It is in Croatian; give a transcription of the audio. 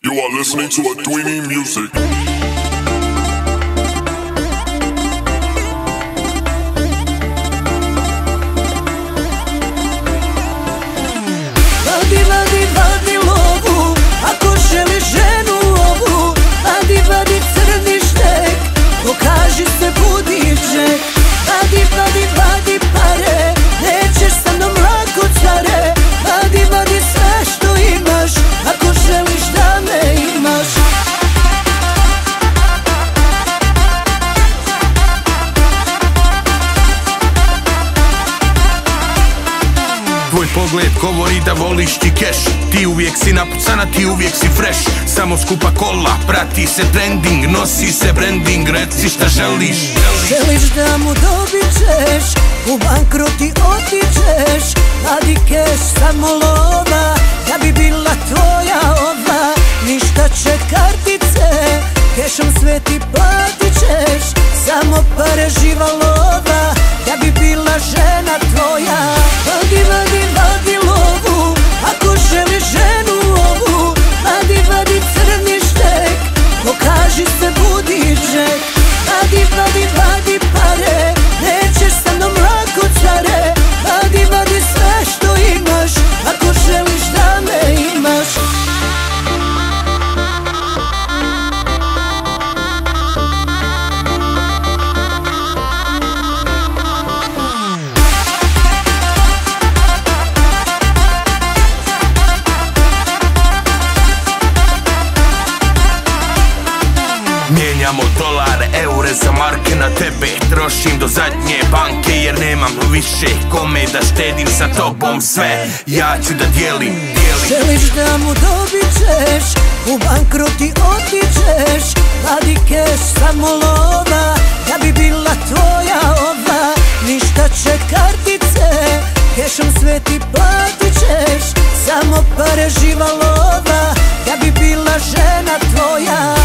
You are listening to Adwini Music. Vadi lovu, ako želiš ženu ovu. Vadi crni štek, pokaži se budiček. Vadi pare, nećeš sa mnom lako care. Vadi sve što imaš, ako želiš da me imaš. Tvoj pogled govori da voliš ti keš. Ti uvijek si napucana, ti uvijek si fresh. Samo skupa kola, prati se trending, nosi se branding, reci šta želiš. Želiš da mu dobićeš, u bankrot ti otičeš. Vadi keš, samo lova, da bi bila tvoja ova. Ništa će kartice, kešom sve ti platit ćeš. Samo pare, živa lova, da bi bila žena tvoja. Vadi lovu, ako želiš ženu ovu. Vadi crni štek, pokaži se budiček. Vadi pare, nećeš sa mnom lako care. Vadi sve što imaš, ako želiš da me imaš. Mijenjamo dolare, eure za marke na tebe. Trošim do zadnje banke jer nemam više kome da štedim sa tobom sve. Ja ću da dijelim. Želiš da mu dobićeš, u bankrot ti otičeš. Vadi keš, samo lova, da bi bila tvoja ova. Ništa će kartice, kešom sve ti platit ćeš. Samo pare, živa lova, da bi bila žena tvoja.